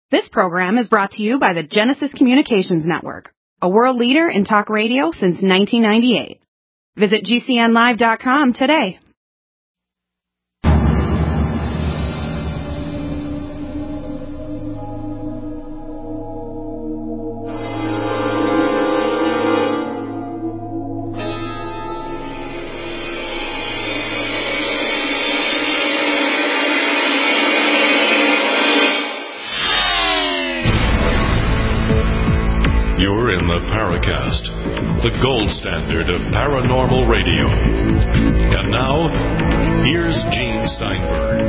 This program is brought to you by the Genesis Communications Network, a world leader in talk radio since 1998. Visit GCNlive.com today. Paracast, the gold standard of paranormal radio. And now, here's Gene Steinberg.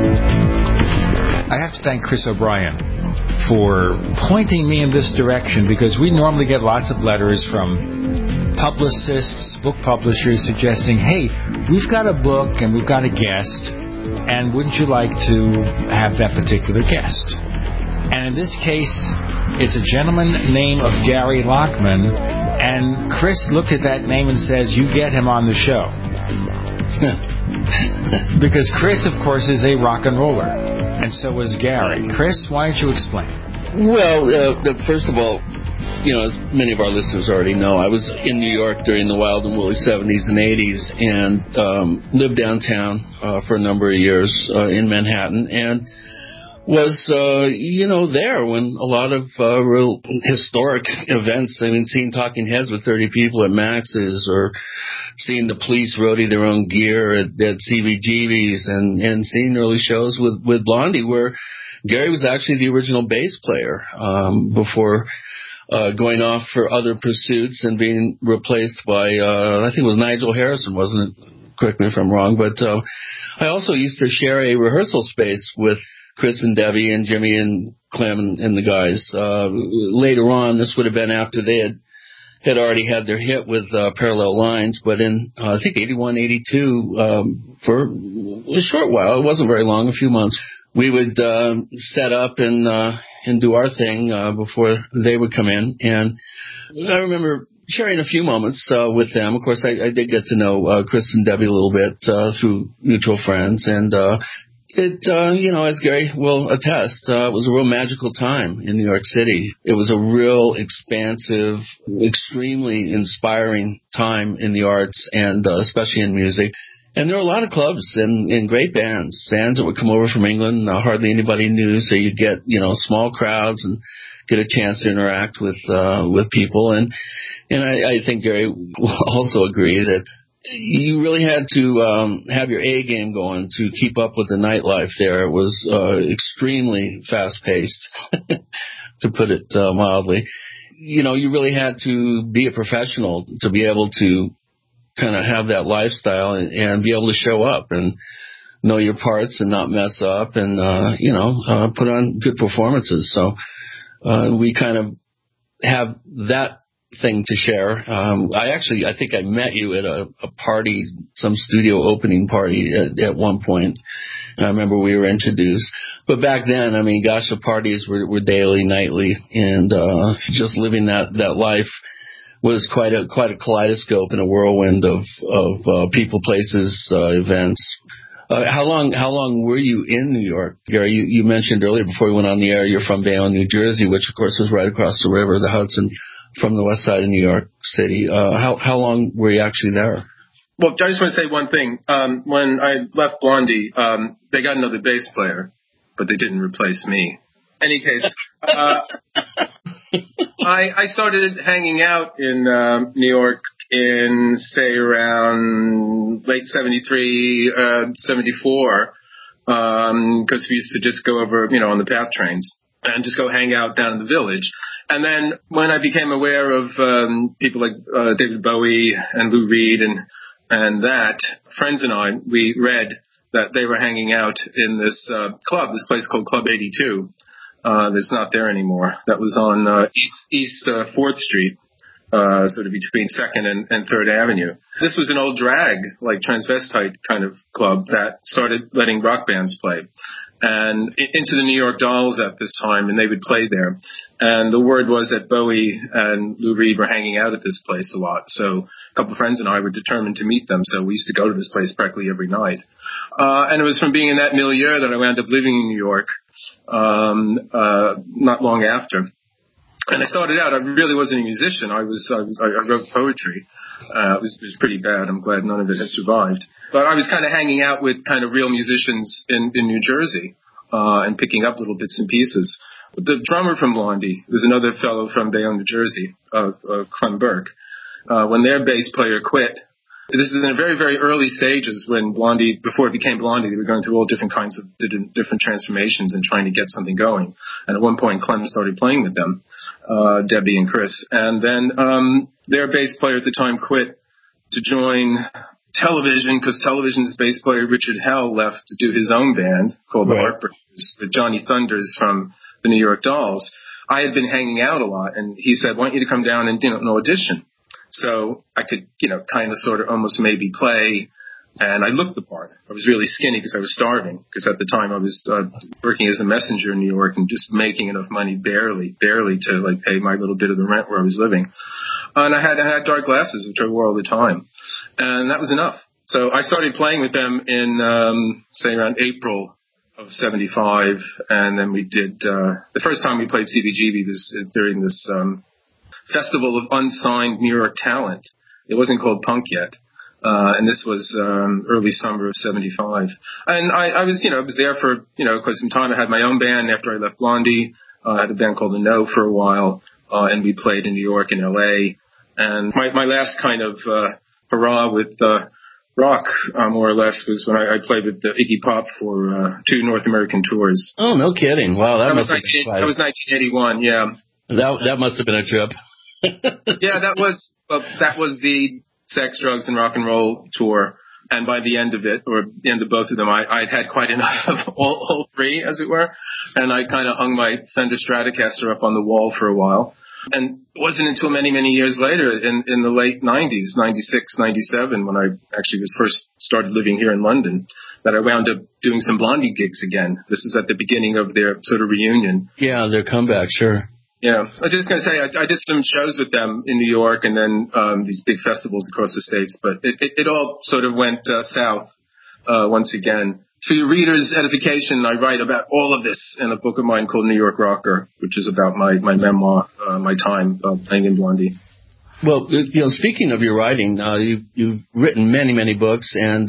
I have to thank Chris O'Brien for pointing me in this direction, because we normally get lots of letters from publicists, book publishers suggesting, hey, we've got a book and we've got a guest, and wouldn't you like to have that particular guest? And in this case, it's a gentleman named of Gary Lockman, and Chris looked at that name and says, you get him on the show. Because Chris, of course, is a rock and roller, and so is Gary. Chris, why don't you explain? Well, first of all, as many of our listeners already know, I was in New York during the wild and woolly 70s and 80s and lived downtown for a number of years in Manhattan, and was, there when a lot of real historic events, seeing Talking Heads with 30 people at Max's, or seeing the Police roadie their own gear at CBGB's, and seeing early shows with Blondie, where Gary was actually the original bass player before going off for other pursuits and being replaced by, I think it was Nigel Harrison, wasn't it? Correct me if I'm wrong, but I also used to share a rehearsal space with Chris and Debbie and Jimmy and Clem and the guys. Later on, this would have been after they had already had their hit with Parallel Lines, but in, I think, 81, 82, for a short while, it wasn't very long, a few months, we would set up and do our thing before they would come in. And I remember sharing a few moments with them. Of course, I did get to know Chris and Debbie a little bit through mutual friends, and it, as Gary will attest, it was a real magical time in New York City. It was a real expansive, extremely inspiring time in the arts, and especially in music. And there were a lot of clubs and great bands that would come over from England. Hardly anybody knew, so you'd get, small crowds and get a chance to interact with people. And I think Gary will also agree that you really had to have your A game going to keep up with the nightlife there. It was extremely fast-paced, to put it mildly. You really had to be a professional to be able to kind of have that lifestyle and be able to show up and know your parts and not mess up and, put on good performances. So we kind of have that thing to share. I think I met you at a party, some studio opening party at one point. I remember we were introduced. But back then, the parties were daily, nightly, and just living that life was quite a kaleidoscope and a whirlwind of people, places, events. How long were you in New York, Gary? You mentioned earlier before we went on the air, you're from Bayonne, New Jersey, which of course is right across the river, the Hudson, from the west side of New York City. How long were you actually there? Well, I just want to say one thing. When I left Blondie, they got another bass player, but they didn't replace me. Any case, I started hanging out in New York in, say, around late 73, 74, because we used to just go over, on the PATH trains and just go hang out down in the Village. And then when I became aware of people like David Bowie and Lou Reed and that, friends and I, we read that they were hanging out in this club, this place called Club 82. That's not there anymore. That was on East 4th Street, sort of between 2nd and 3rd Avenue. This was an old drag, like transvestite kind of club that started letting rock bands play. And into the New York Dolls at this time, and they would play there. And the word was that Bowie and Lou Reed were hanging out at this place a lot. So a couple of friends and I were determined to meet them, so we used to go to this place practically every night. And it was from being in that milieu that I wound up living in New York not long after. And I started out, I really wasn't a musician. I wrote poetry. It was pretty bad. I'm glad none of it has survived. But I was kind of hanging out with kind of real musicians in New Jersey, and picking up little bits and pieces. The drummer from Blondie was another fellow from Bayonne, New Jersey, Clem Burke. When their bass player quit, this is in the very, very early stages when Blondie, before it became Blondie, they were going through all different kinds of different transformations and trying to get something going. And at one point, Clem started playing with them, Debbie and Chris. And then their bass player at the time quit to join Television, because Television's bass player Richard Hell left to do his own band called the Heartbreakers with Johnny Thunders from the New York Dolls. I had been hanging out a lot, and he said, "Why don't you to come down and an audition?" So I could, kind of sort of almost maybe play, and I looked the part. I was really skinny because I was starving, because at the time I was working as a messenger in New York and just making enough money barely to pay my little bit of the rent where I was living. And I had dark glasses, which I wore all the time, and that was enough. So I started playing with them in, say, around April of 75, and then we did, the first time we played CBGB was during this Festival of Unsigned New York Talent. It wasn't called Punk yet, and this was early summer of 75. And I was, I was there for, quite some time. I had my own band after I left Blondie. I had a band called The No for a while, and we played in New York and L.A., and my last kind of hurrah with rock, more or less, was when I played with Iggy Pop for 2 North American tours. Oh, no kidding. Wow, that was 1981, yeah. That must have been a trip. Yeah, that was the Sex, Drugs, and Rock and Roll tour. And by the end of it, or the end of both of them, I'd had quite enough of all three, as it were. And I kind of hung my Fender Stratocaster up on the wall for a while. And it wasn't until many, many years later, in the late 90s, 96, 97, when I actually was first started living here in London, that I wound up doing some Blondie gigs again. This is at the beginning of their sort of reunion. Yeah, their comeback, sure. Yeah, I was just going to say, I did some shows with them in New York and then these big festivals across the States, but it all sort of went south once again. For your readers' edification, I write about all of this in a book of mine called New York Rocker, which is about my memoir, my time playing in Blondie. Well, speaking of your writing, you've written many, many books, and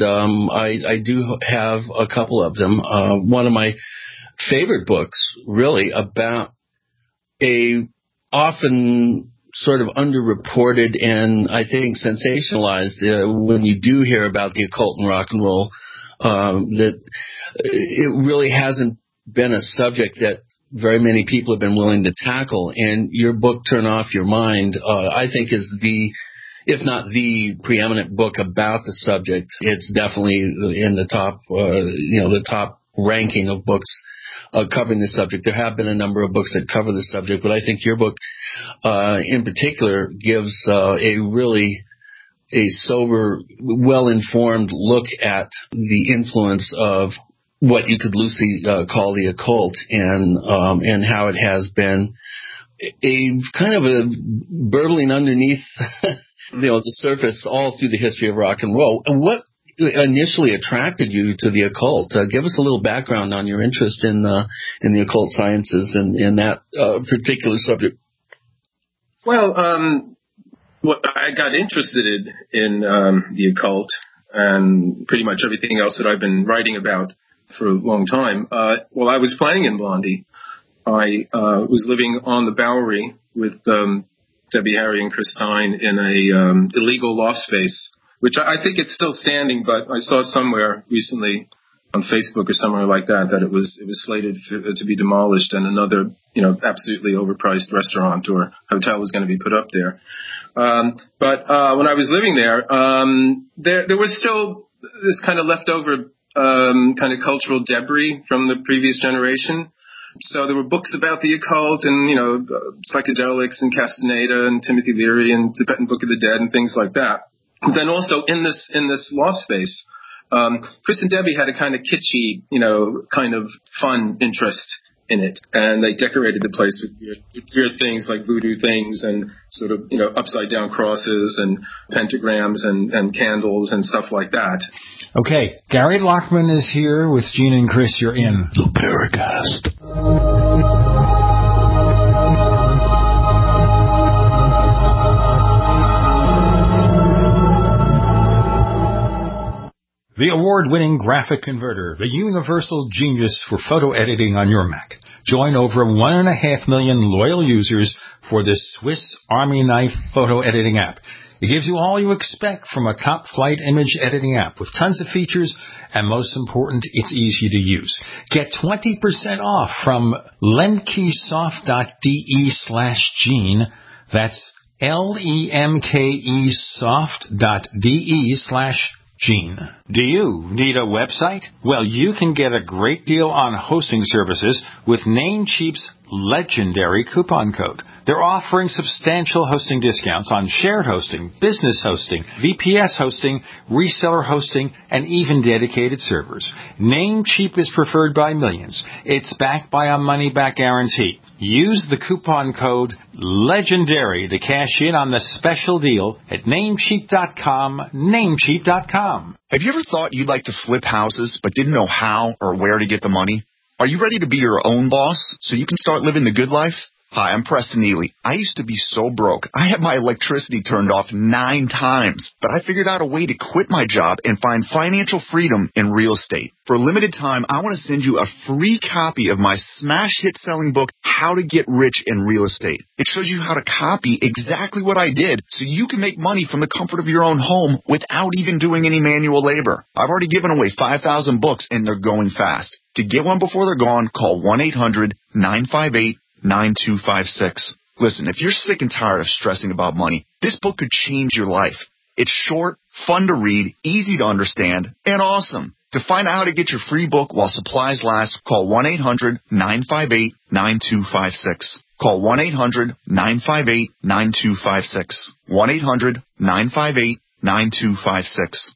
I do have a couple of them. One of my favorite books, really, about a often sort of underreported and I think sensationalized when you do hear about the occult and rock and roll, that it really hasn't been a subject that very many people have been willing to tackle. And your book, Turn Off Your Mind, I think is if not the preeminent book about the subject. It's definitely in the top, the top ranking of books covering the subject. There have been a number of books that cover the subject, but I think your book in particular gives a sober, well-informed look at the influence of what you could loosely call the occult, and how it has been a kind of a burbling underneath the surface all through the history of rock and roll. And what initially attracted you to the occult? Give us a little background on your interest in the occult sciences and in that particular subject. Well, I got interested in the occult and pretty much everything else that I've been writing about for a long time. While I was playing in Blondie, I was living on the Bowery with Debbie Harry and Chris Stein in a illegal loft space, which I think it's still standing, but I saw somewhere recently on Facebook or somewhere like that it was slated to be demolished, and another absolutely overpriced restaurant or hotel was going to be put up there. But when I was living there was still this kind of leftover kind of cultural debris from the previous generation. So there were books about the occult and psychedelics and Castaneda and Timothy Leary and Tibetan Book of the Dead and things like that. Then also in this loft space, Chris and Debbie had a kind of kitschy, kind of fun interest in it. And they decorated the place with weird things like voodoo things and sort of, upside down crosses and pentagrams and candles and stuff like that. Okay, Gary Lockman is here with Gene and Chris. You're in the Paracast. The award-winning graphic converter, the universal genius for photo editing on your Mac. Join over 1.5 million loyal users for this Swiss Army knife photo editing app. It gives you all you expect from a top-flight image editing app with tons of features, and most important, it's easy to use. Get 20% off from lemkesoft.de/Gene. That's lemkesoft.de/Gene. Do you need a website? Well, you can get a great deal on hosting services with Namecheap's legendary coupon code. They're offering substantial hosting discounts on shared hosting, business hosting, VPS hosting, reseller hosting, and even dedicated servers. Namecheap is preferred by millions. It's backed by a money-back guarantee. Use the coupon code LEGENDARY to cash in on the special deal at Namecheap.com, Namecheap.com. Have you ever thought you'd like to flip houses but didn't know how or where to get the money? Are you ready to be your own boss so you can start living the good life? Hi, I'm Preston Neely. I used to be so broke. I had my electricity turned off 9 times, but I figured out a way to quit my job and find financial freedom in real estate. For a limited time, I want to send you a free copy of my smash hit selling book, How to Get Rich in Real Estate. It shows you how to copy exactly what I did so you can make money from the comfort of your own home without even doing any manual labor. I've already given away 5,000 books and they're going fast. To get one before they're gone, call 1-800-958-9256. Listen, if you're sick and tired of stressing about money, this book could change your life. It's short, fun to read, easy to understand, and awesome. To find out how to get your free book while supplies last, call 1-800-958-9256. Call 1-800-958-9256. 1-800-958-9256.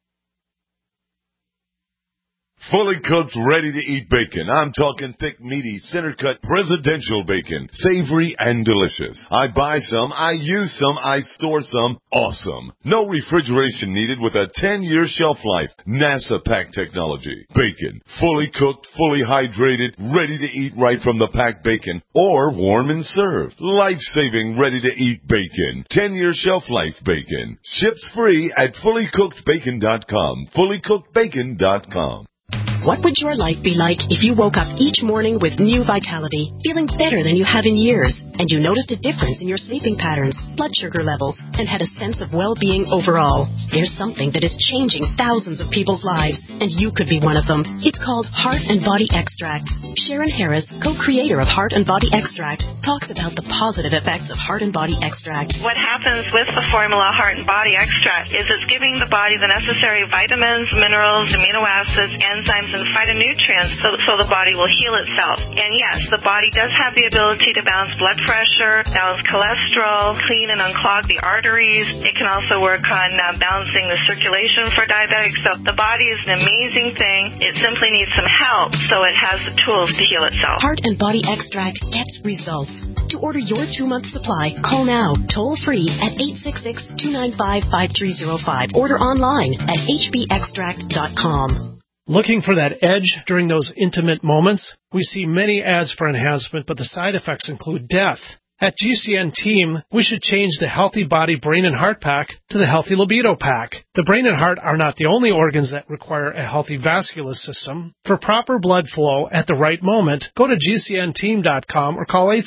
Fully cooked, ready-to-eat bacon. I'm talking thick, meaty, center-cut, presidential bacon. Savory and delicious. I buy some, I use some, I store some. Awesome. No refrigeration needed with a 10-year shelf life. NASA pack technology. Bacon. Fully cooked, fully hydrated, ready to eat right from the packed bacon. Or warm and served. Life-saving, ready-to-eat bacon. 10-year shelf life bacon. Ships free at fullycookedbacon.com. Fullycookedbacon.com. What would your life be like if you woke up each morning with new vitality, feeling better than you have in years, and you noticed a difference in your sleeping patterns, blood sugar levels, and had a sense of well-being overall? There's something that is changing thousands of people's lives, and you could be one of them. It's called Heart and Body Extract. Sharon Harris, co-creator of Heart and Body Extract, talks about the positive effects of Heart and Body Extract. What happens with the formula Heart and Body Extract is it's giving the body the necessary vitamins, minerals, amino acids, enzymes, and phytonutrients so the body will heal itself. And yes, the body does have the ability to balance blood pressure, balance cholesterol, clean and unclog the arteries. It can also work on balancing the circulation for diabetics. So the body is an amazing thing. It simply needs some help so it has the tools to heal itself. Heart and Body Extract gets results. To order your 2-month supply, call now, toll free at 866-295-5305. Order online at hbextract.com. Looking for that edge during those intimate moments? We see many ads for enhancement, but the side effects include death. At GCN Team, we should change the Healthy Body Brain and Heart Pack to the Healthy Libido Pack. The brain and heart are not the only organs that require a healthy vascular system. For proper blood flow at the right moment, go to GCNteam.com or call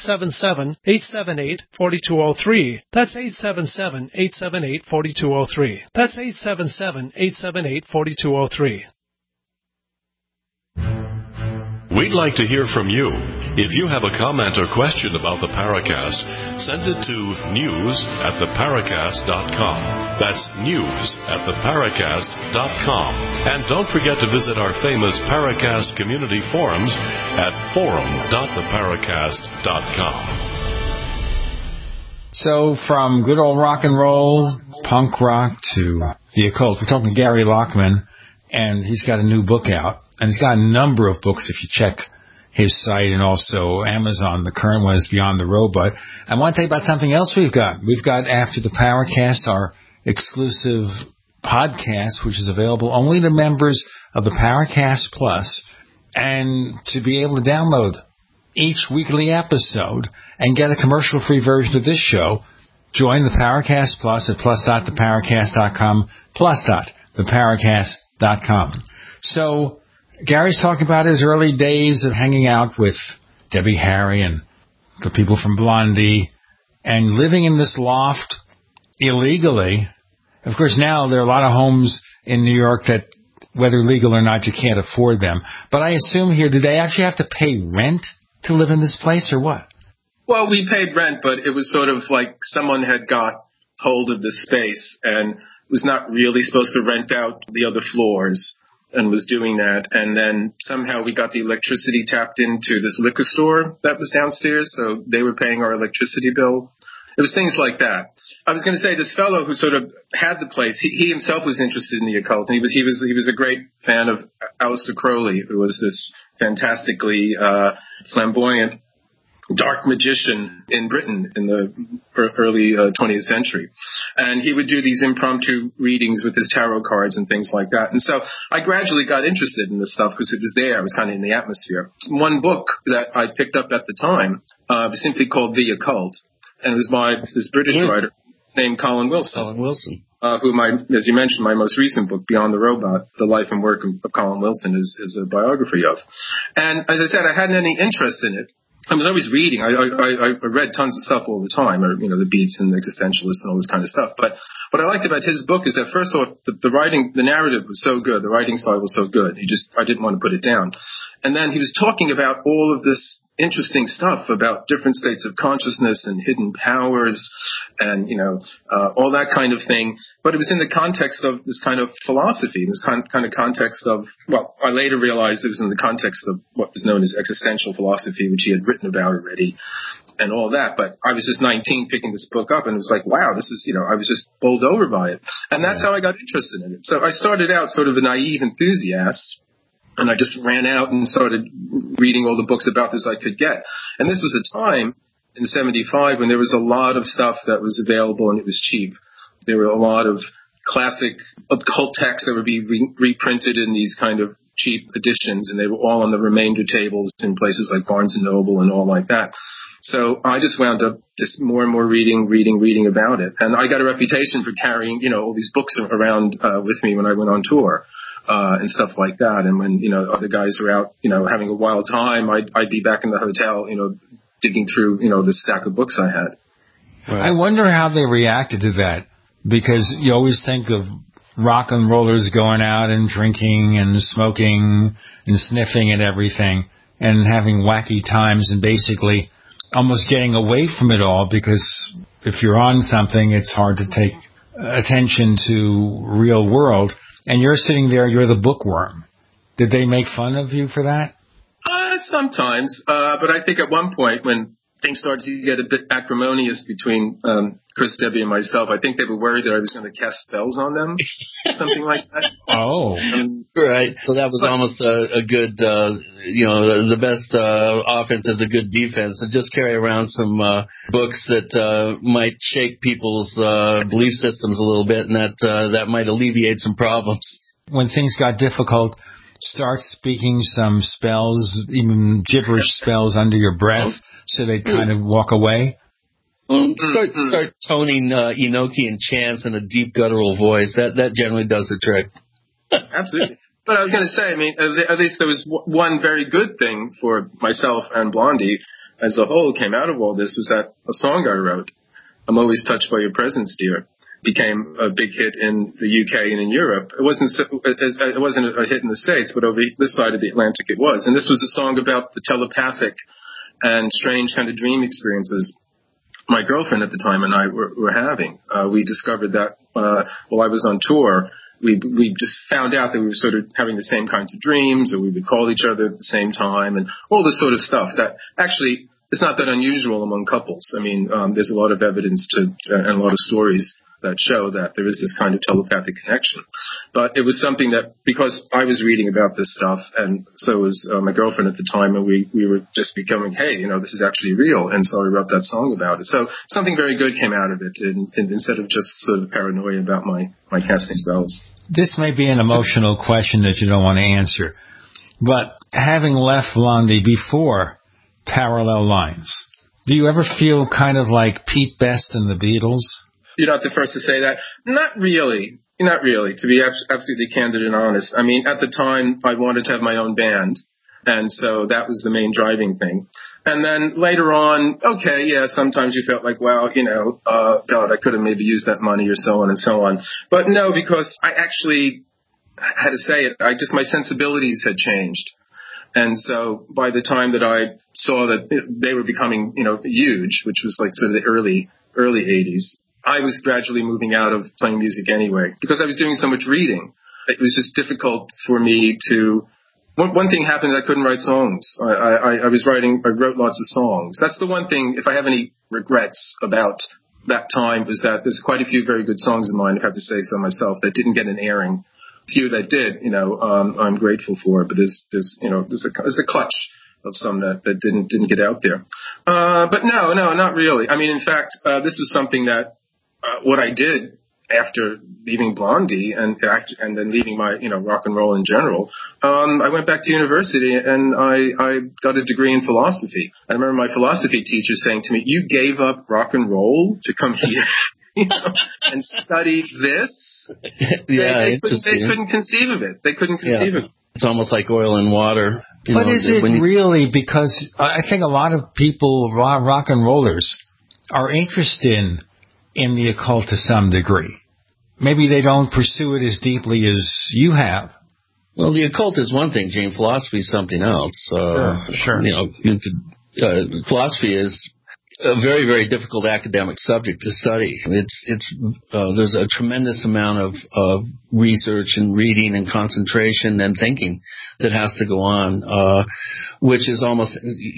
877-878-4203. That's 877-878-4203. That's 877-878-4203. We'd like to hear from you. If you have a comment or question about the Paracast, send it to news@theparacast.com. That's news@theparacast.com. And don't forget to visit our famous Paracast community forums at forum.theparacast.com. So from good old rock and roll, punk rock to the occult, we're talking to Gary Lockman, and he's got a new book out. And he's got a number of books if you check his site and also Amazon. The current one is Beyond the Robot. I want to tell you about something else we've got. We've got After the Paracast, our exclusive podcast, which is available only to members of the Paracast Plus, and to be able to download each weekly episode and get a commercial-free version of this show, join the Paracast Plus at plus.theparacast.com, plus.theparacast.com. So Gary's talking about his early days of hanging out with Debbie Harry and the people from Blondie and living in this loft illegally. Of course, now there are a lot of homes in New York that, whether legal or not, you can't afford them. But I assume here, do they actually have to pay rent to live in this place or what? Well, we paid rent, but it was sort of like someone had got hold of the space and was not really supposed to rent out the other floors and was doing that. And then somehow we got the electricity tapped into this liquor store that was downstairs, so they were paying our electricity bill. It was things like that. I was going to say this fellow who sort of had the place, he himself was interested in the occult, and he was a great fan of Aleister Crowley, who was this fantastically flamboyant dark magician in Britain in the early 20th century. And he would do these impromptu readings with his tarot cards and things like that. And so I gradually got interested in this stuff because it was there. It was kind of in the atmosphere. One book that I picked up at the time was simply called The Occult. And it was by this British writer named Colin Wilson. Who as you mentioned, my most recent book, Beyond the Robot, The Life and Work of Colin Wilson, is a biography of. And as I said, I hadn't any interest in it. I was always reading. I read tons of stuff all the time, or, the Beats and the Existentialists and all this kind of stuff. But what I liked about his book is that, first of all, the writing, the narrative was so good. The writing style was so good. I didn't want to put it down. And then he was talking about all of this interesting stuff about different states of consciousness and hidden powers and, all that kind of thing. But it was in the context of this kind of philosophy, this kind of context of, well, I later realized it was in the context of what was known as existential philosophy, which he had written about already and all that. But I was just 19 picking this book up, and it was like, wow, this is, I was just bowled over by it. And that's how I got interested in it. So I started out sort of a naive enthusiast, and I just ran out and started reading all the books about this I could get. And this was a time in 75 when there was a lot of stuff that was available and it was cheap. There were a lot of classic occult texts that would be reprinted in these kind of cheap editions, and they were all on the remainder tables in places like Barnes & Noble and all like that. So I just wound up just more and more reading about it. And I got a reputation for carrying, all these books around with me when I went on tour. And stuff like that. And when, other guys are out, having a wild time, I'd be back in the hotel, digging through, the stack of books I had. Right. I wonder how they reacted to that, because you always think of rock and rollers going out and drinking and smoking and sniffing and everything and having wacky times and basically almost getting away from it all, because if you're on something, it's hard to take attention to real world. And you're sitting there, you're the bookworm. Did they make fun of you for that? Sometimes. But I think at one point when things started to get a bit acrimonious between Chris, Debbie, and myself, I think they were worried that I was going to cast spells on them, something like that. Oh. Right. So that was almost a good, the best offense is a good defense. And just carry around some books that might shake people's belief systems a little bit, and that might alleviate some problems. When things got difficult, start speaking some spells, even gibberish spells under your breath, so they kind of walk away. Start toning Enochian chants in a deep guttural voice. That generally does the trick. Absolutely. But I was going to say, at least there was one very good thing for myself and Blondie as a whole came out of all this, was that a song I wrote, I'm Always Touched by Your Presence, Dear, became a big hit in the UK and in Europe. It wasn't a hit in the States, but over this side of the Atlantic it was. And this was a song about the telepathic and strange kind of dream experiences my girlfriend at the time and I were having. We discovered that while I was on tour, we just found out that we were sort of having the same kinds of dreams, or we would call each other at the same time, and all this sort of stuff that actually is not that unusual among couples. There's a lot of evidence and a lot of stories that show that there is this kind of telepathic connection. But it was something that, because I was reading about this stuff, and so was my girlfriend at the time, and we were just becoming, hey, this is actually real. And so I wrote that song about it. So something very good came out of it, and instead of just sort of paranoia about my casting spells. This may be an emotional question that you don't want to answer, but having left Blondie before Parallel Lines, do you ever feel kind of like Pete Best and the Beatles? You're not the first to say that. Not really, to be absolutely candid and honest. I mean, at the time, I wanted to have my own band, and so that was the main driving thing. And then later on, okay, yeah, sometimes you felt like, well, God, I could have maybe used that money or so on and so on. But no, because I actually had to say it, my sensibilities had changed. And so by the time that I saw that they were becoming, huge, which was like sort of the early 80s, I was gradually moving out of playing music anyway, because I was doing so much reading. It was just difficult for me to... One thing happened, I couldn't write songs. I wrote lots of songs. That's the one thing, if I have any regrets about that time, is that there's quite a few very good songs of mine, I have to say so myself, that didn't get an airing. Few that did, I'm grateful for, but there's a clutch of some that didn't get out there. But no, not really. I mean, in fact, this was something that, what I did after leaving Blondie and then leaving my, rock and roll in general, I went back to university and I got a degree in philosophy. I remember my philosophy teacher saying to me, "You gave up rock and roll to come here and study this?" Yeah, they couldn't conceive of it. They couldn't conceive of it. It's almost like oil and water. But is it really? Because I think a lot of people, rock and rollers, are interested in the occult to some degree. Maybe they don't pursue it as deeply as you have. Well, the occult is one thing, Gene. Philosophy is something else. Sure. Philosophy is a very, very difficult academic subject to study. There's a tremendous amount of research and reading and concentration and thinking that has to go on, which is almost...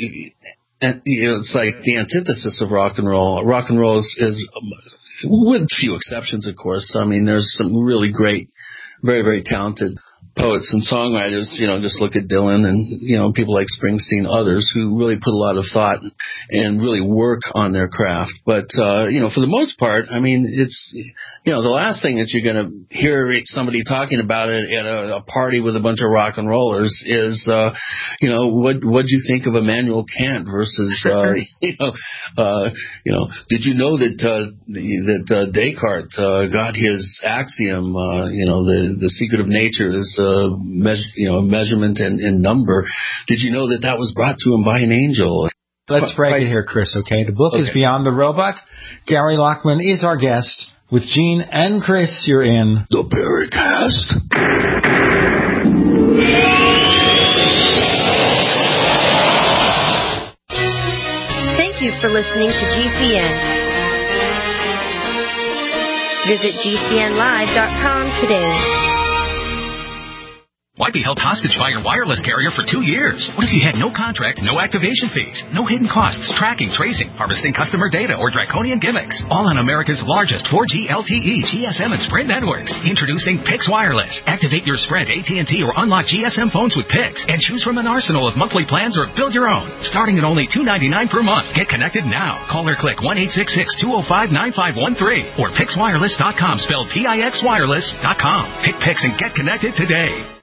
it's like the antithesis of rock and roll. Rock and roll is with few exceptions, of course. I mean, there's some really great, very, very talented poets and songwriters, just look at Dylan and, people like Springsteen, others who really put a lot of thought and really work on their craft. But, for the most part, I mean, it's, the last thing that you're going to hear somebody talking about it at a party with a bunch of rock and rollers is, what'd you think of Immanuel Kant versus, did you know that Descartes, got his axiom, the secret of nature is, measurement and number. Did you know that was brought to him by an angel? Let's break it here, Chris, okay? The book is Beyond the Robot. Gary Lachman is our guest. With Gene and Chris, you're in The Paracast. Thank you for listening to GCN. Visit GCNlive.com today. Why be held hostage by your wireless carrier for 2 years? What if you had no contract, no activation fees, no hidden costs, tracking, tracing, harvesting customer data, or draconian gimmicks? All on America's largest 4G LTE, GSM, and Sprint networks. Introducing Pix Wireless. Activate your Sprint, AT&T, or unlock GSM phones with Pix and choose from an arsenal of monthly plans or build your own. Starting at only $2.99 per month. Get connected now. Call or click 1-866-205-9513 or PixWireless.com, spelled PIXWireless.com. Pick Pix and get connected today.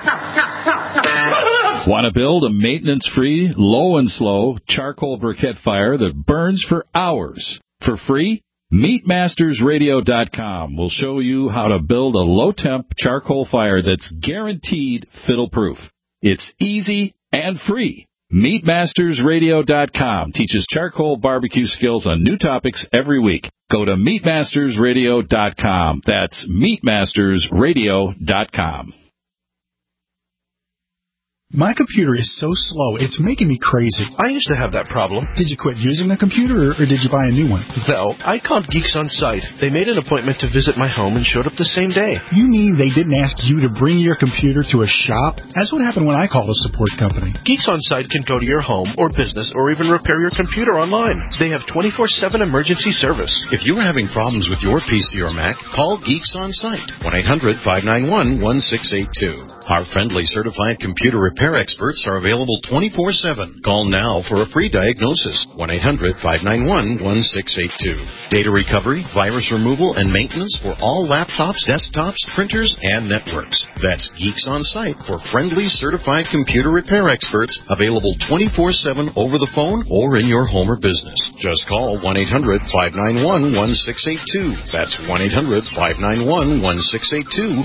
Want to build a maintenance-free, low and slow charcoal briquette fire that burns for hours for free? MeatMastersRadio.com will show you how to build a low-temp charcoal fire that's guaranteed fiddle-proof. It's easy and free. MeatMastersRadio.com teaches charcoal barbecue skills on new topics every week. Go to MeatMastersRadio.com. That's MeatMastersRadio.com. My computer is so slow, it's making me crazy. I used to have that problem. Did you quit using the computer, or did you buy a new one? No, I called Geeks On Site. They made an appointment to visit my home and showed up the same day. You mean they didn't ask you to bring your computer to a shop? That's what happened when I called a support company. Geeks On Site can go to your home or business or even repair your computer online. They have 24/7 emergency service. If you're having problems with your PC or Mac, call Geeks On Site, 1-800-591-1682. Our friendly certified computer repair experts are available 24/7. Call now for a free diagnosis, 1-800-591-1682. Data recovery, virus removal, and maintenance for all laptops, desktops, printers, and networks. That's Geeks On Site for friendly certified computer repair experts, available 24/7 over the phone or in your home or business. Just call 1-800-591-1682. That's 1-800-591-1682,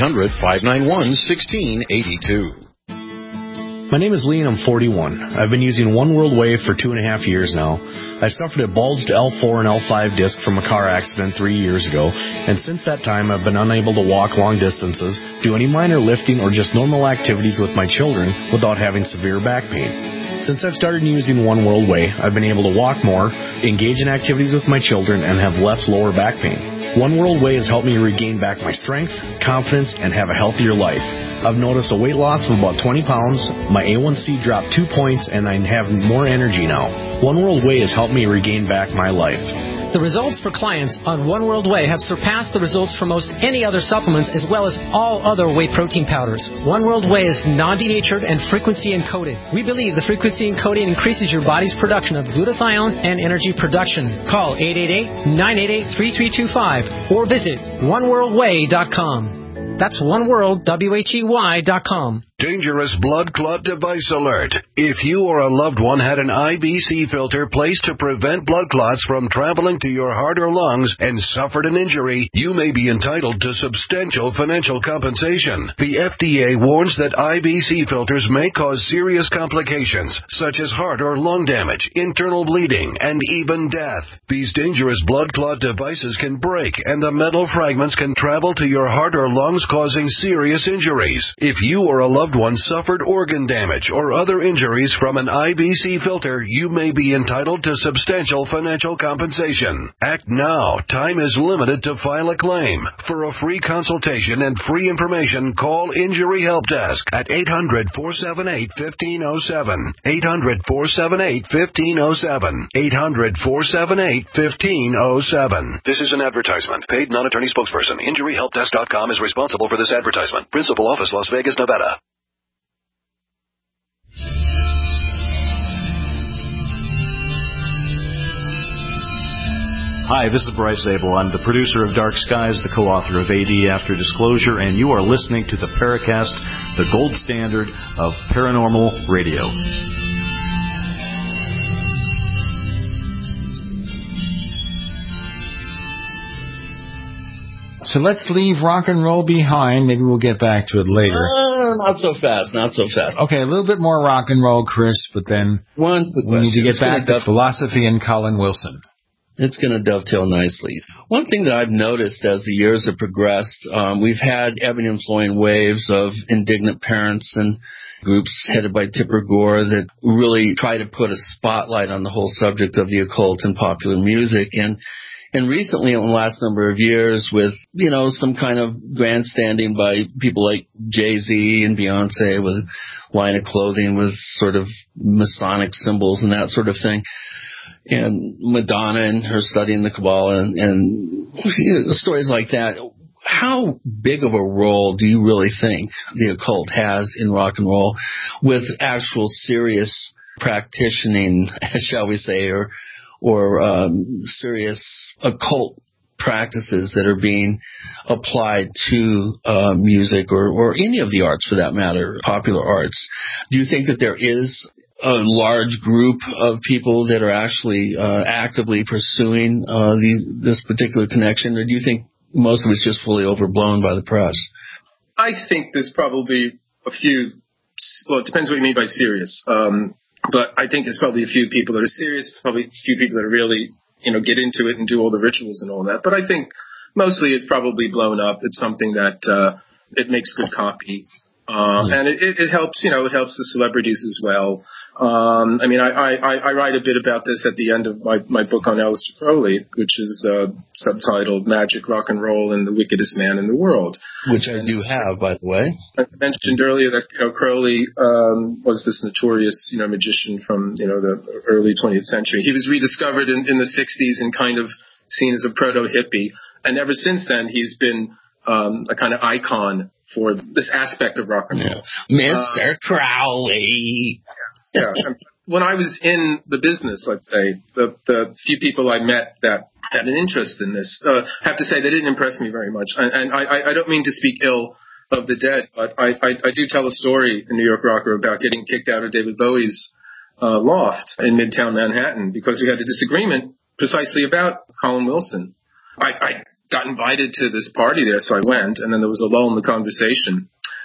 1-800-591-1682. My name is Lee and I'm 41. I've been using One World Wave for 2.5 years now. I suffered a bulged L4 and L5 disc from a car accident 3 years ago, and since that time I've been unable to walk long distances, do any minor lifting or just normal activities with my children without having severe back pain. Since I've started using One World Way, I've been able to walk more, engage in activities with my children, and have less lower back pain. One World Way has helped me regain back my strength, confidence, and have a healthier life. I've noticed a weight loss of about 20 pounds, my A1C dropped 2 points, and I have more energy now. One World Way has helped me regain back my life. The results for clients on One World Whey have surpassed the results for most any other supplements as well as all other whey protein powders. One World Whey is non-denatured and frequency encoded. We believe the frequency encoding increases your body's production of glutathione and energy production. Call 888-988-3325 or visit oneworldwhey.com. That's oneworldwhey.com. Dangerous blood clot device alert. If you or a loved one had an IBC filter placed to prevent blood clots from traveling to your heart or lungs and suffered an injury, you may be entitled to substantial financial compensation. The FDA warns that IBC filters may cause serious complications, such as heart or lung damage, internal bleeding, and even death. These dangerous blood clot devices can break, and the metal fragments can travel to your heart or lungs, causing serious injuries. If you or a loved one suffered organ damage or other injuries from an IBC filter, you may be entitled to substantial financial compensation. Act now. Time is limited to file a claim. For a free consultation and free information, call Injury Help Desk at 800-478-1507. 800-478-1507. 800-478-1507. This is an advertisement. Paid non-attorney spokesperson. InjuryHelpDesk.com is responsible for this advertisement. Principal office, Las Vegas, Nevada. Hi, this is Bryce Abel. I'm the producer of Dark Skies, the co-author of AD After Disclosure, and you are listening to the Paracast, the gold standard of paranormal radio. So let's leave rock and roll behind. Maybe we'll get back to it later. Not so fast. Okay, a little bit more rock and roll, Chris, but then we need to get back to philosophy and Colin Wilson. It's going to dovetail nicely. One thing that I've noticed as the years have progressed, we've had ebbing and flowing waves of indignant parents and groups headed by Tipper Gore that really try to put a spotlight on the whole subject of the occult and popular music. And recently, in the last number of years, with, some kind of grandstanding by people like Jay-Z and Beyonce with a line of clothing with sort of Masonic symbols and that sort of thing, and Madonna and her studying the Kabbalah and stories like that. How big of a role do you really think the occult has in rock and roll with actual serious practicing, shall we say, or serious occult practices that are being applied to music or any of the arts for that matter, popular arts? Do you think that there is a large group of people that are actually actively pursuing this particular connection, or do you think most of it's just fully overblown by the press? I think there's probably a few. Well, it depends what you mean by serious. But I think there's probably a few people that are serious, probably a few people that are really, get into it and do all the rituals and all that. But I think mostly it's probably blown up. It's something that it makes good copy. And it helps, it helps the celebrities as well. I write a bit about this at the end of my book on Aleister Crowley, which is subtitled Magic, Rock and Roll, and the Wickedest Man in the World. Which I do have, by the way. I mentioned earlier that Crowley was this notorious magician from the early 20th century. He was rediscovered in the 60s and kind of seen as a proto-hippie. And ever since then, he's been a kind of icon for this aspect of rock and roll. Mr. Crowley. Yeah. When I was in the business, let's say, the few people I met that had an interest in this, have to say they didn't impress me very much. And I don't mean to speak ill of the dead, but I do tell a story in New York Rocker about getting kicked out of David Bowie's loft in Midtown Manhattan because we had a disagreement precisely about Colin Wilson. I got invited to this party there, so I went, and then there was a lull in the conversation,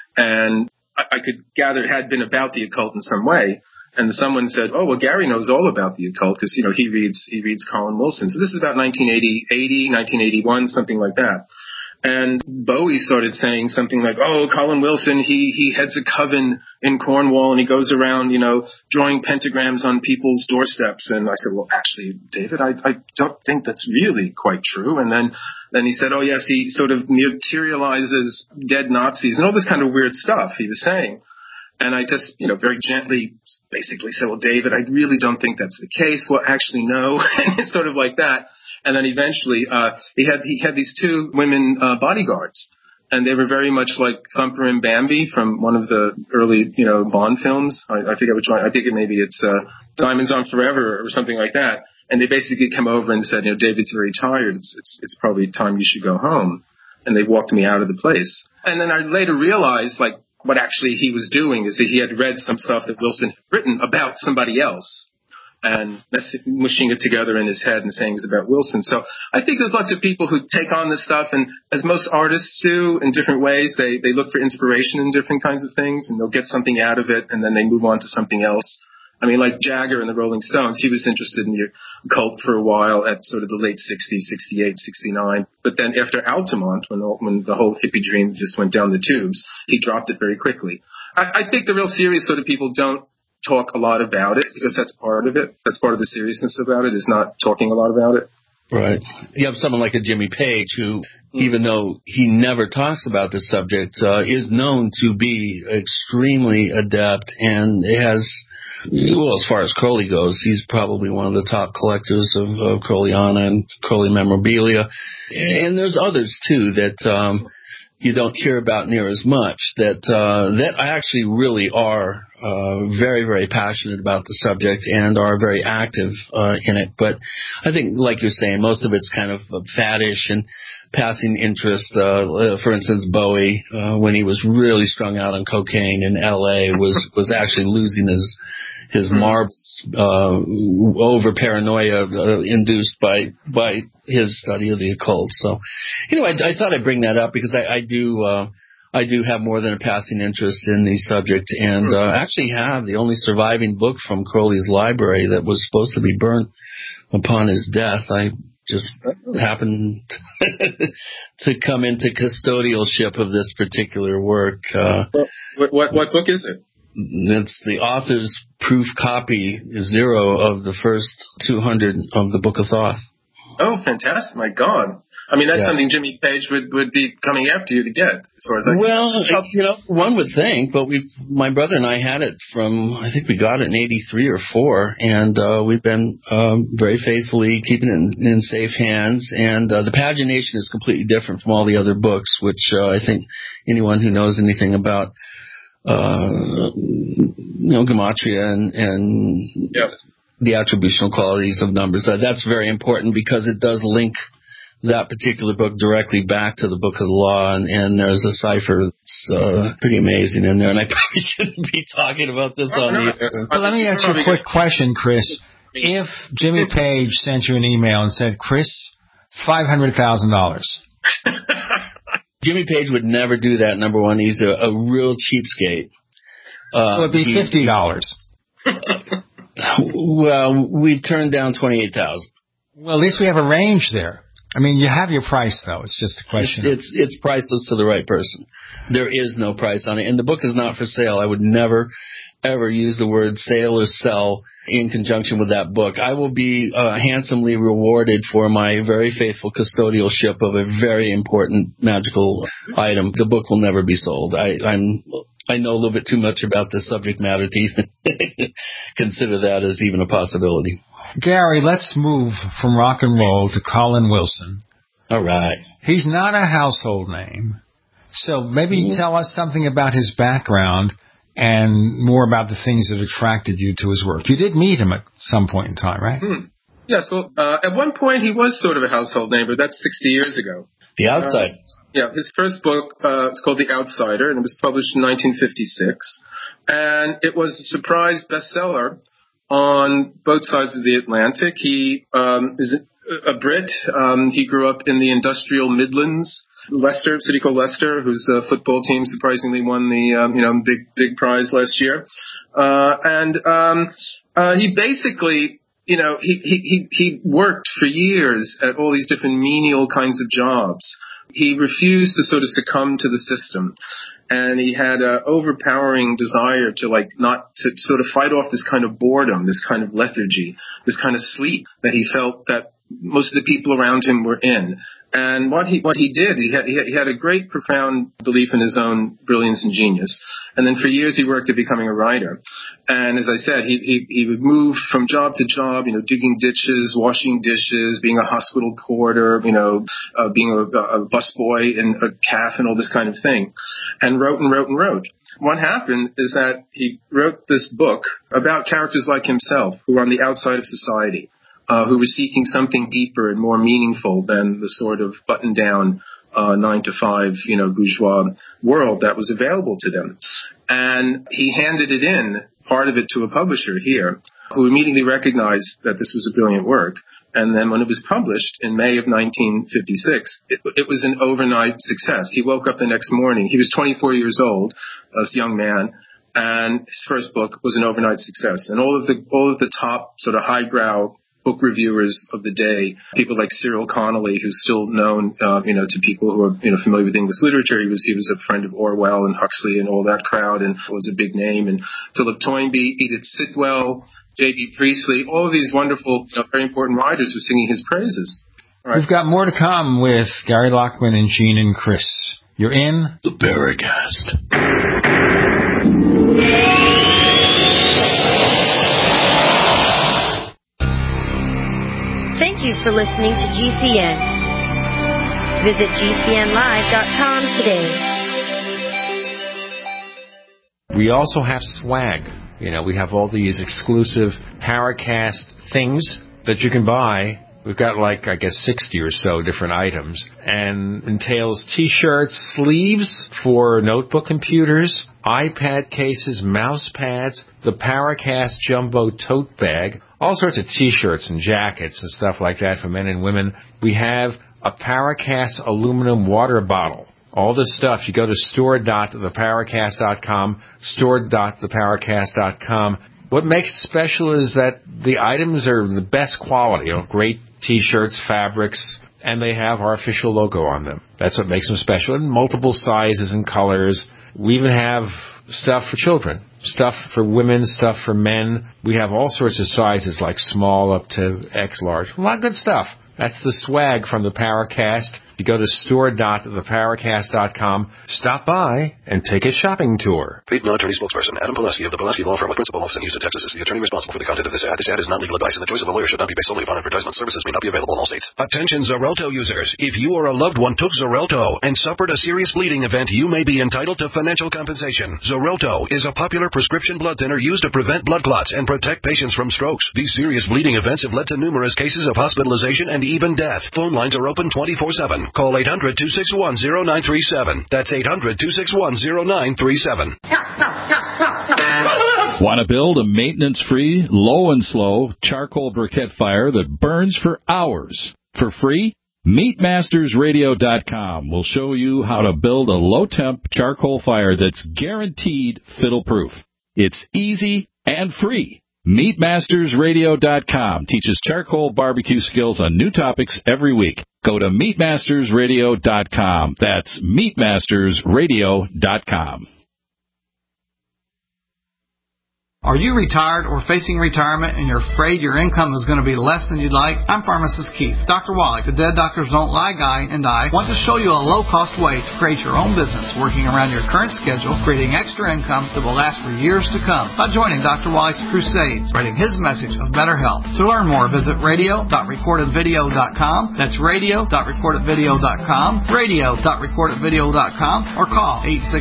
and I could gather it had been about the occult in some way, and someone said, oh, well, Gary knows all about the occult because, he reads Colin Wilson. So this is about 1980, 1981, something like that. And Bowie started saying something like, oh, Colin Wilson, he heads a coven in Cornwall and he goes around, drawing pentagrams on people's doorsteps. And I said, well, actually, David, I don't think that's really quite true. And then he said, oh, yes, he sort of materializes dead Nazis and all this kind of weird stuff he was saying. And I just, very gently basically said, well, David, I really don't think that's the case. Well, actually, no. And it's sort of like that. And then eventually, he had these two women bodyguards, and they were very much like Thumper and Bambi from one of the early, Bond films. I forget which one. I think it's Diamonds on Forever or something like that. And they basically come over and said, David's very tired. It's probably time you should go home. And they walked me out of the place. And then I later realized, what actually he was doing is that he had read some stuff that Wilson had written about somebody else, and mushing it together in his head and saying it was about Wilson. So I think there's lots of people who take on this stuff, and as most artists do in different ways, they look for inspiration in different kinds of things, and they'll get something out of it, and then they move on to something else. Like Jagger and the Rolling Stones, he was interested in the occult for a while at sort of the late 60s, 68, 69. But then after Altamont, when the whole hippie dream just went down the tubes, he dropped it very quickly. I think the real serious sort of people don't talk a lot about it because that's part of it. That's part of the seriousness about it, is not talking a lot about it. Right. You have someone like a Jimmy Page who, even though he never talks about this subject, is known to be extremely adept and has, as far as Crowley goes, he's probably one of the top collectors of Crowleyana and Crowley memorabilia. And there's others, too, that you don't hear about near as much, that actually really are very, very passionate about the subject and are very active in it. But I think, like you're saying, most of it's kind of faddish and passing interest. For instance, Bowie, when he was really strung out on cocaine in L.A., was actually losing his marbles over paranoia induced by his study of the occult. So, I thought I'd bring that up because I do have more than a passing interest in the subject, and actually have the only surviving book from Crowley's library that was supposed to be burnt upon his death. I just happened to come into custodialship of this particular work. What book is it? It's the author's proof copy 0 of the first 200 of the Book of Thoth. Oh, fantastic. My God. That's something Jimmy Page would be coming after you to get, as far as I can. One would think, but my brother and I had it I think we got it in 83 or 4, and we've been very faithfully keeping it in safe hands. And the pagination is completely different from all the other books, which I think anyone who knows anything about gematria and the attributional qualities of numbers. That's very important because it does link that particular book directly back to the Book of the Law, and there's a cipher that's pretty amazing in there, and I probably shouldn't be talking about this on the air. But let me ask you a quick question, Chris. If Jimmy Page sent you an email and said, Chris, $500,000. Jimmy Page would never do that, number one. He's a real cheapskate. It would be $50. Well, we've turned down $28,000. Well, at least we have a range there. I mean, you have your price, though. It's just a question. It's priceless to the right person. There is no price on it. And the book is not for sale. I would never, ever use the word sale or sell in conjunction with that book. I will be handsomely rewarded for my very faithful custodialship of a very important magical item. The book will never be sold. I know a little bit too much about this subject matter to even consider that as even a possibility. Gary, let's move from rock and roll to Colin Wilson. All right. He's not a household name, so maybe tell us something about his background and more about the things that attracted you to his work. You did meet him at some point in time, right? Yes, well, at one point he was sort of a household name, but that's 60 years ago. The Outsider. Yeah, his first book, it's called The Outsider, and it was published in 1956. And it was a surprise bestseller on both sides of the Atlantic. He is a Brit. He grew up in the industrial Midlands. Leicester, city called Leicester, whose football team surprisingly won the big prize last year. He basically, he worked for years at all these different menial kinds of jobs. He refused to sort of succumb to the system. And he had an overpowering desire to not to sort of fight off this kind of boredom, this kind of lethargy, this kind of sleep that he felt that most of the people around him were in. And what he did, he had a great, profound belief in his own brilliance and genius. And then for years he worked at becoming a writer. And as I said, he would move from job to job, digging ditches, washing dishes, being a hospital porter, being a busboy in a calf and all this kind of thing. And wrote and wrote and wrote. What happened is that he wrote this book about characters like himself who were on the outside of society. Who were seeking something deeper and more meaningful than the sort of button-down 9-to-5, bourgeois world that was available to them. And he handed it in, part of it to a publisher here, who immediately recognized that this was a brilliant work. And then when it was published in May of 1956, it was an overnight success. He woke up the next morning. He was 24 years old, this young man, and his first book was an overnight success. And all of the top sort of highbrow book reviewers of the day, people like Cyril Connolly, who's still known, to people who are, familiar with English literature. He was a friend of Orwell and Huxley and all that crowd, and was a big name. And Philip Toynbee, Edith Sitwell, J.B. Priestley, all of these wonderful, very important writers were singing his praises. Right. We've got more to come with Gary Lachman and Gene and Chris. You're in the Paracast. Thank you for listening to GCN. Visit GCNlive.com today. We also have swag. We have all these exclusive Paracast things that you can buy. We've got 60 or so different items, and entails T-shirts, sleeves for notebook computers, iPad cases, mouse pads, the Paracast Jumbo tote bag, all sorts of T-shirts and jackets and stuff like that for men and women. We have a Paracast aluminum water bottle. All this stuff, you go to store.theparacast.com, store.theparacast.com. What makes it special is that the items are the best quality, great T-shirts, fabrics, and they have our official logo on them. That's what makes them special, in multiple sizes and colors. We even have stuff for children, stuff for women, stuff for men. We have all sorts of sizes, like small up to X large. A lot of good stuff. That's the swag from the Paracast. You go to store.theparacast.com, stop by, and take a shopping tour. Paid non-attorney spokesperson Adam Pulaski of the Pulaski Law Firm with principal office in Houston, Texas, is the attorney responsible for the content of this ad. This ad is not legal advice, and the choice of a lawyer should not be based solely upon advertisement. Services may not be available in all states. Attention Xarelto users. If you or a loved one took Xarelto and suffered a serious bleeding event, you may be entitled to financial compensation. Xarelto is a popular prescription blood thinner used to prevent blood clots and protect patients from strokes. These serious bleeding events have led to numerous cases of hospitalization and even death. Phone lines are open 24/7. Call 800-261-0937. That's 800-261-0937. Want to build a maintenance-free, low and slow charcoal briquette fire that burns for hours for free? MeatMastersRadio.com will show you how to build a low-temp charcoal fire that's guaranteed fiddle-proof. It's easy and free. MeatMastersRadio.com teaches charcoal barbecue skills on new topics every week. Go to MeatMastersRadio.com. That's MeatMastersRadio.com. Are you retired or facing retirement and you're afraid your income is going to be less than you'd like? I'm Pharmacist Keith. Dr. Wallach, the Dead Doctors Don't Lie guy, and I want to show you a low-cost way to create your own business working around your current schedule, creating extra income that will last for years to come by joining Dr. Wallach's crusades, spreading his message of better health. To learn more, visit radio.recordedvideo.com. That's radio.recordedvideo.com, radio.recordedvideo.com, or call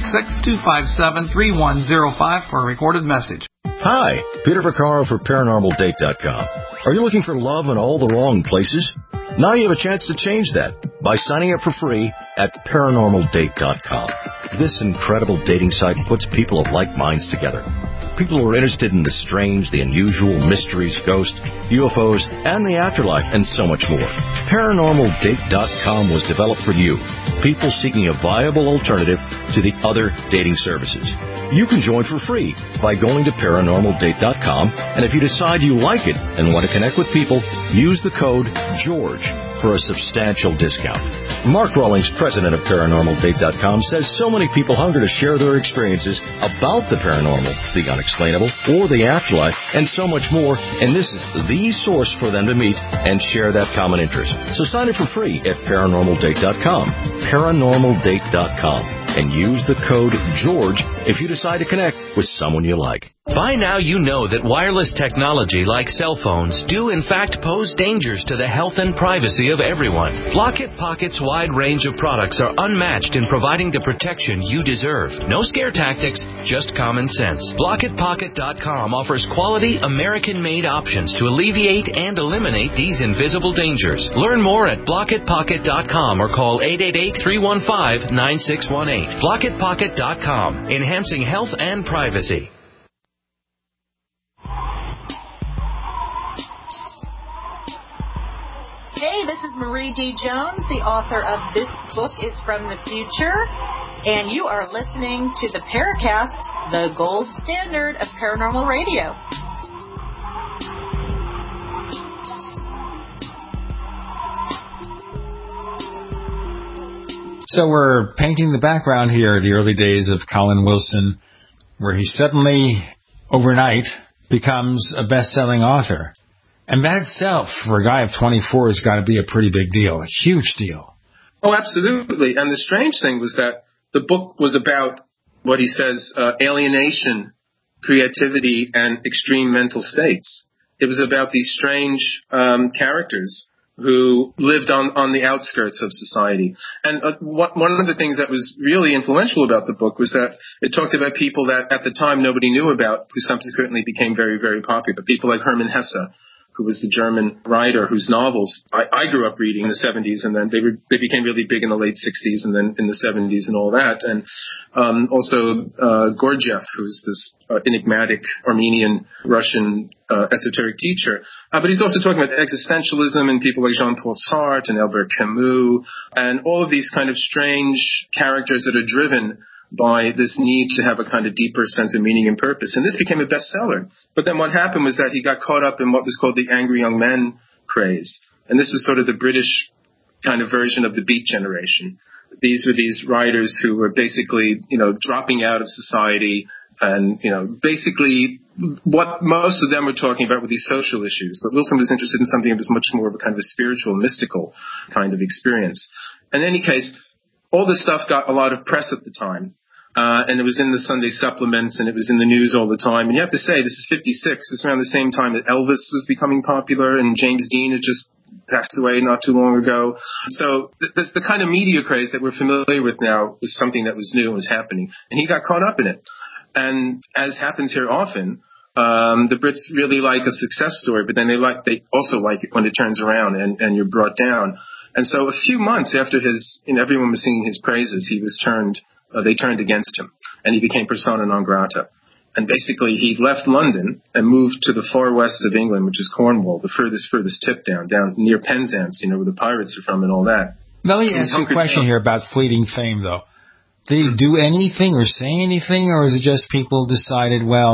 866-257-3105 for a recorded message. Hi, Peter Vaccaro for ParanormalDate.com. Are you looking for love in all the wrong places? Now you have a chance to change that by signing up for free at ParanormalDate.com. This incredible dating site puts people of like minds together. People who are interested in the strange, the unusual, mysteries, ghosts, UFOs, and the afterlife, and so much more. ParanormalDate.com was developed for you, people seeking a viable alternative to the other dating services. You can join for free by going to ParanormalDate.com, and if you decide you like it and want to connect with people, use the code GEORGE for a substantial discount. Mark Rawlings, president of ParanormalDate.com, says so many people hunger to share their experiences about the paranormal, the unexplainable, or the afterlife, and so much more, and this is the source for them to meet and share that common interest. So sign up for free at ParanormalDate.com, ParanormalDate.com, and use the code GEORGE if you decide to connect with someone you like. By now you know that wireless technology like cell phones do in fact pose dangers to the health and privacy of everyone. Block-It Pocket's wide range of products are unmatched in providing the protection you deserve. No scare tactics, just common sense. BlockItPocket.com offers quality American-made options to alleviate and eliminate these invisible dangers. Learn more at BlockItPocket.com or call 888-315-9618. BlockItPocket.com, enhancing health and privacy. Hey, this is Marie D. Jones, the author of This Book is from the Future, and you are listening to the Paracast, the gold standard of paranormal radio. So we're painting the background here, the early days of Colin Wilson, where he suddenly, overnight, becomes a best-selling author. And that itself, for a guy of 24, has got to be a pretty big deal, a huge deal. Oh, absolutely. And the strange thing was that the book was about what he says, alienation, creativity, and extreme mental states. It was about these strange characters who lived on the outskirts of society. And one of the things that was really influential about the book was that it talked about people that at the time nobody knew about, who subsequently became very, very popular. People like Hermann Hesse, who was the German writer whose novels I grew up reading in the 70s, and then they became really big in the late 60s and then in the 70s and all that. And also Gurdjieff, who's this enigmatic Armenian Russian esoteric teacher. But he's also talking about existentialism and people like Jean-Paul Sartre and Albert Camus and all of these kind of strange characters that are driven by this need to have a kind of deeper sense of meaning and purpose. And this became a bestseller. But then what happened was that he got caught up in what was called the angry young men craze. And this was sort of the British kind of version of the Beat Generation. These were these writers who were basically, dropping out of society and, basically what most of them were talking about were these social issues. But Wilson was interested in something that was much more of a kind of a spiritual, mystical kind of experience. In any case, all this stuff got a lot of press at the time. And it was in the Sunday supplements and it was in the news all the time. And you have to say, this is 56. It's around the same time that Elvis was becoming popular and James Dean had just passed away not too long ago. So the kind of media craze that we're familiar with now was something that was new and was happening. And he got caught up in it. And as happens here often, the Brits really like a success story, but then they also like it when it turns around and you're brought down. And so a few months after everyone was singing his praises, they turned against him, and he became persona non grata. And basically, he left London and moved to the far west of England, which is Cornwall, the furthest tip down near Penzance, where the pirates are from and all that. Let me ask you a question here about fleeting fame, though. Did he do anything or say anything, or is it just people decided, well,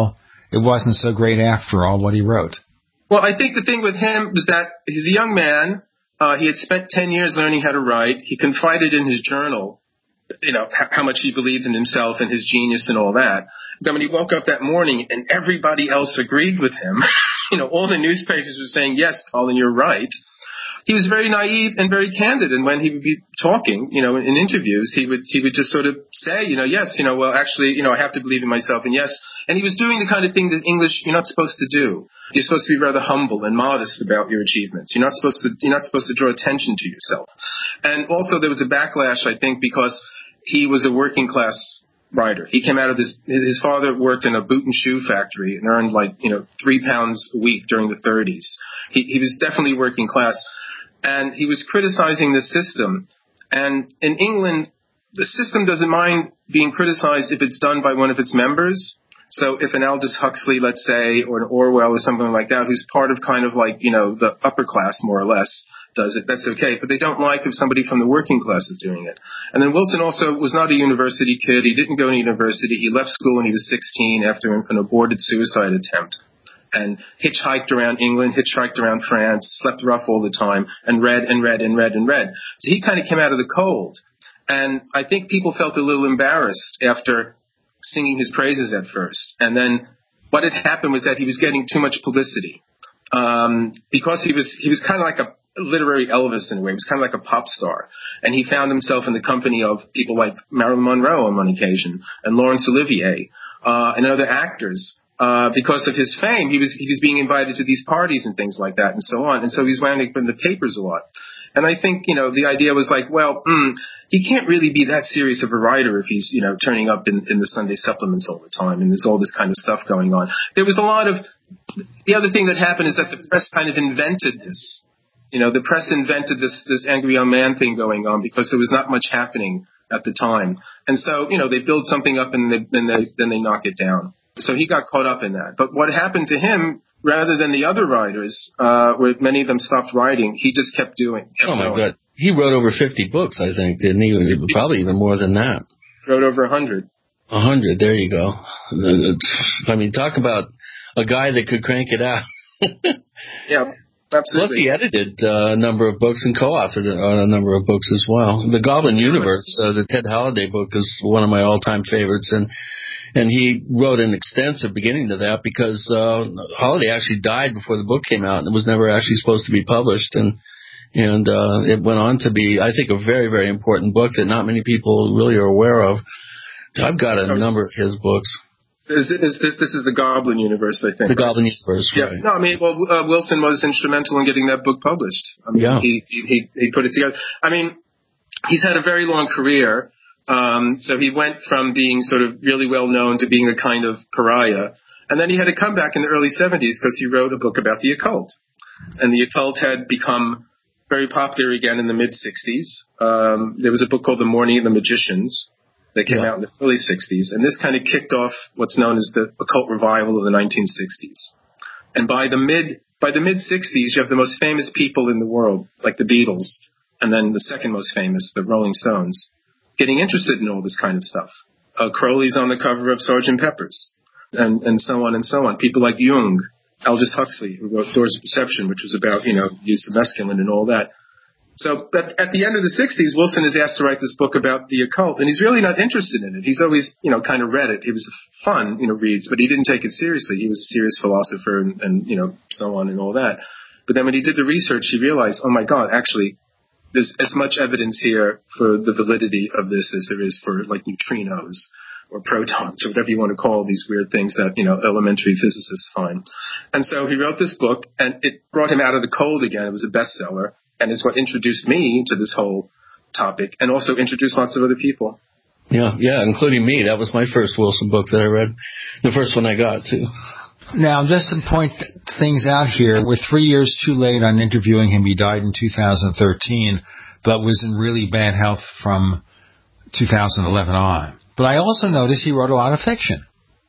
it wasn't so great after all what he wrote. Well, I think the thing with him was that he's a young man. He had spent 10 years learning how to write. He confided in his journal, how much he believed in himself and his genius and all that. Then when he woke up that morning and everybody else agreed with him, all the newspapers were saying, yes, Colin, you're right. He was very naive and very candid. And when he would be talking, in interviews, he would just sort of say, yes, well, actually, I have to believe in myself. And yes. And he was doing the kind of thing that English you're not supposed to do. You're supposed to be rather humble and modest about your achievements. You're not supposed to draw attention to yourself. And also there was a backlash, I think, because he was a working class writer. He came out of his father worked in a boot and shoe factory and earned £3 a week during the 30s. He was definitely working class. And he was criticizing the system. And in England, the system doesn't mind being criticized if it's done by one of its members. So if an Aldous Huxley, let's say, or an Orwell or something like that, who's part of kind of the upper class, more or less, does it, that's okay. But they don't like if somebody from the working class is doing it. And then Wilson also was not a university kid. He didn't go to university. He left school when he was 16 after an aborted suicide attempt. And hitchhiked around England, hitchhiked around France, slept rough all the time, and read and read and read and read. So he kind of came out of the cold. And I think people felt a little embarrassed after singing his praises at first. And then what had happened was that he was getting too much publicity. Because he was kind of like a literary Elvis in a way. He was kind of like a pop star. And he found himself in the company of people like Marilyn Monroe on one occasion, and Laurence Olivier, and other actors. Because of his fame, he was being invited to these parties and things like that and so on. And so he's wound up in the papers a lot. And I think, the idea was like, well, he can't really be that serious of a writer if he's, turning up in the Sunday supplements all the time and there's all this kind of stuff going on. There was a lot of, the other thing that happened is that the press kind of invented this. The press invented this angry young man thing going on because there was not much happening at the time. And so, they build something up and then they knock it down. So he got caught up in that. But what happened to him, rather than the other writers, where many of them stopped writing, he just kept doing. Oh, my God. He wrote over 50 books, I think, didn't he? Probably even more than that. Wrote over 100. 100, there you go. I mean, talk about a guy that could crank it out. Yeah, absolutely. Plus, he edited a number of books and co-authored a number of books as well. The Goblin Universe, the Ted Halliday book, is one of my all-time favorites, and he wrote an extensive beginning to that because Halliday actually died before the book came out and it was never actually supposed to be published. And it went on to be, I think, a very, very important book that not many people really are aware of. I've got a number of his books. This is the Goblin Universe, I think. The Goblin Universe, right. Yeah. No, I mean, Wilson was instrumental in getting that book published. I mean, yeah. He put it together. I mean, he's had a very long career. So he went from being sort of really well known to being a kind of pariah. And then he had a comeback in the early 70s because he wrote a book about the occult. And the occult had become very popular again in the mid-60s. There was a book called The Morning of the Magicians that came out in the early 60s. And this kind of kicked off what's known as the occult revival of the 1960s. And by the mid-60s, you have the most famous people in the world, like the Beatles. And then the second most famous, the Rolling Stones, getting interested in all this kind of stuff. Crowley's on the cover of Sgt. Pepper's, and so on and so on. People like Jung, Aldous Huxley, who wrote Doors of Perception, which was about, use of mescaline and all that. So at the end of the 60s, Wilson is asked to write this book about the occult, and he's really not interested in it. He's always, kind of read it. It was fun, reads, but he didn't take it seriously. He was a serious philosopher and so on and all that. But then when he did the research, he realized, oh my God, actually, there's as much evidence here for the validity of this as there is for like neutrinos or protons or whatever you want to call these weird things that, elementary physicists find. And so he wrote this book and it brought him out of the cold again. It was a bestseller and is what introduced me to this whole topic and also introduced lots of other people. Yeah, including me. That was my first Wilson book that I read. The first one I got, too. Now, just to point things out here, we're 3 years too late on interviewing him. He died in 2013, but was in really bad health from 2011 on. But I also noticed he wrote a lot of fiction.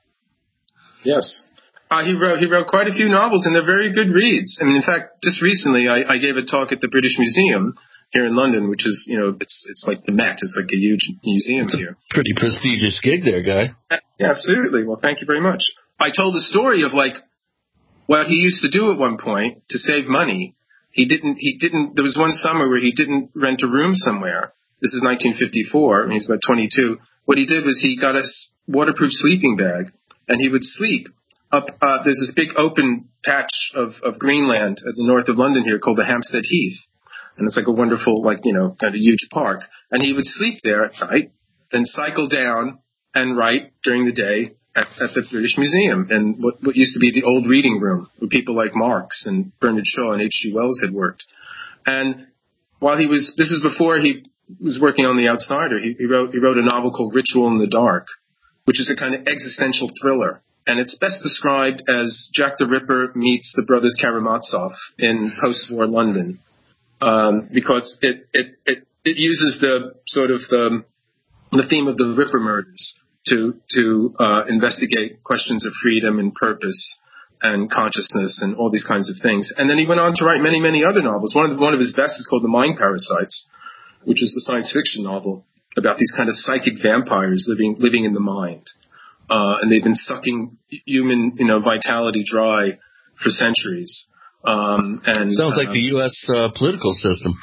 Yes. He wrote quite a few novels, and they're very good reads. I mean, in fact, just recently I gave a talk at the British Museum here in London, which is, it's like the Met. It's like a huge museum here. Pretty prestigious gig there, Guy. Yeah, absolutely. Well, thank you very much. I told the story of like what he used to do at one point to save money. He didn't, there was one summer where he didn't rent a room somewhere. This is 1954, and he's about 22. What he did was he got a waterproof sleeping bag, and he would sleep up, there's this big open patch of Greenland at the north of London here called the Hampstead Heath. And it's like a wonderful, like, you know, kind of huge park. And he would sleep there at night, then cycle down and write during the day at the British Museum in what used to be the old reading room where people like Marx and Bernard Shaw and H.G. Wells had worked. And while this is before he was working on The Outsider, he wrote a novel called Ritual in the Dark, which is a kind of existential thriller. And it's best described as Jack the Ripper meets the brothers Karamazov in post-war London, because it uses the sort of the theme of the Ripper murders to investigate questions of freedom and purpose and consciousness and all these kinds of things. And then he went on to write many, many other novels. One of his best is called The Mind Parasites, which is the science fiction novel about these kind of psychic vampires living in the mind. And they've been sucking human, vitality dry for centuries. And sounds like the U.S. Political system.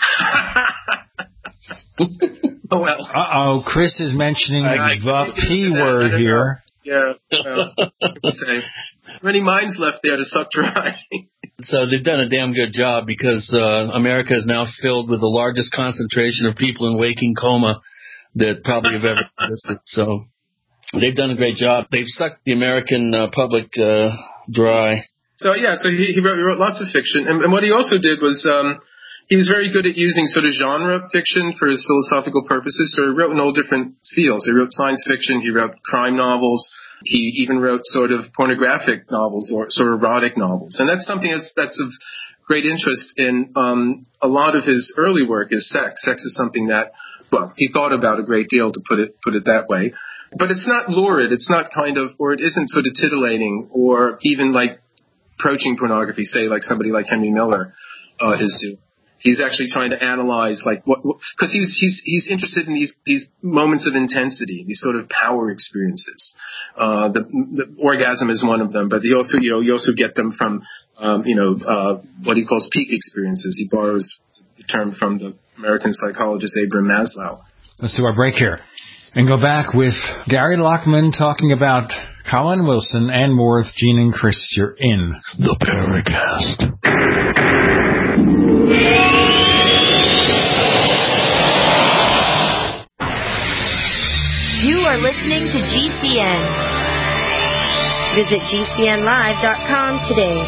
Oh, well. Uh-oh, Chris is mentioning the P word here. Yeah, I would say. Many minds left there to suck dry. So they've done a damn good job because America is now filled with the largest concentration of people in waking coma that probably have ever existed. So they've done a great job. They've sucked the American public dry. So he wrote lots of fiction. And what he also did was he was very good at using sort of genre fiction for his philosophical purposes. So he wrote in all different fields. He wrote science fiction. He wrote crime novels. He even wrote sort of pornographic novels or sort of erotic novels. And that's something that's of great interest in a lot of his early work is sex. Sex is something that, well, he thought about a great deal, to put it that way. But it's not lurid. It's not or it isn't sort of titillating or even like approaching pornography, say like somebody like Henry Miller is doing. He's actually trying to analyze like because he's interested in these moments of intensity, these sort of power experiences. The orgasm is one of them, but you also get them from what he calls peak experiences. He borrows the term from the American psychologist Abraham Maslow. Let's do our break here and go back with Gary Lockman talking about Colin Wilson, Ann Moore, Gene and Chris. You're in the Paracast. You are listening to GCN. Visit GCNlive.com today.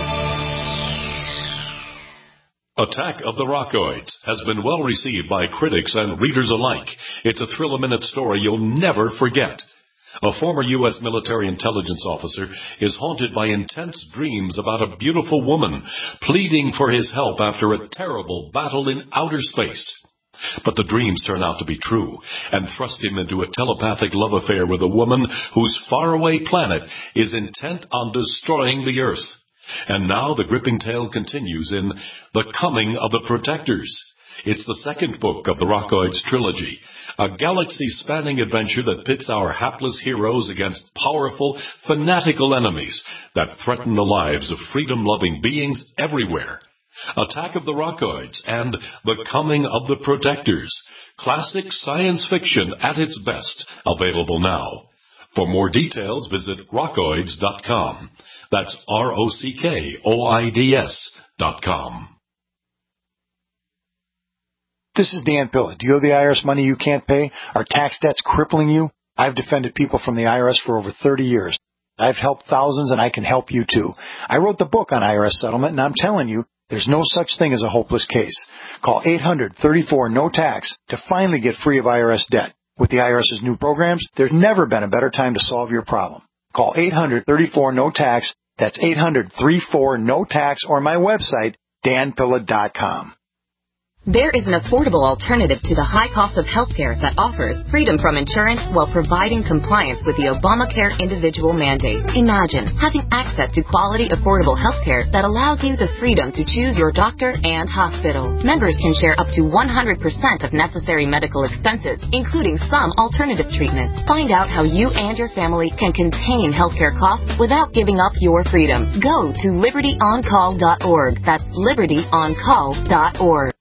Attack of the Rockoids has been well received by critics and readers alike. It's a thrill-a-minute story you'll never forget. A former U.S. military intelligence officer is haunted by intense dreams about a beautiful woman pleading for his help after a terrible battle in outer space. But the dreams turn out to be true and thrust him into a telepathic love affair with a woman whose faraway planet is intent on destroying the Earth. And now the gripping tale continues in The Coming of the Protectors. It's the second book of the Rockoids trilogy, a galaxy-spanning adventure that pits our hapless heroes against powerful, fanatical enemies that threaten the lives of freedom-loving beings everywhere. Attack of the Rockoids and The Coming of the Protectors, classic science fiction at its best, available now. For more details, visit rockoids.com. That's ROCKOIDS.com. This is Dan Pilla. Do you owe the IRS money you can't pay? Are tax debts crippling you? I've defended people from the IRS for over 30 years. I've helped thousands, and I can help you too. I wrote the book on IRS settlement, and I'm telling you, there's no such thing as a hopeless case. Call 800-34-NO-TAX to finally get free of IRS debt. With the IRS's new programs, there's never been a better time to solve your problem. Call 800-34-NO-TAX. That's 800-34-NO-TAX, or my website, danpilla.com. There is an affordable alternative to the high cost of healthcare that offers freedom from insurance while providing compliance with the Obamacare individual mandate. Imagine having access to quality, affordable healthcare that allows you the freedom to choose your doctor and hospital. Members can share up to 100% of necessary medical expenses, including some alternative treatments. Find out how you and your family can contain healthcare costs without giving up your freedom. Go to libertyoncall.org. That's libertyoncall.org.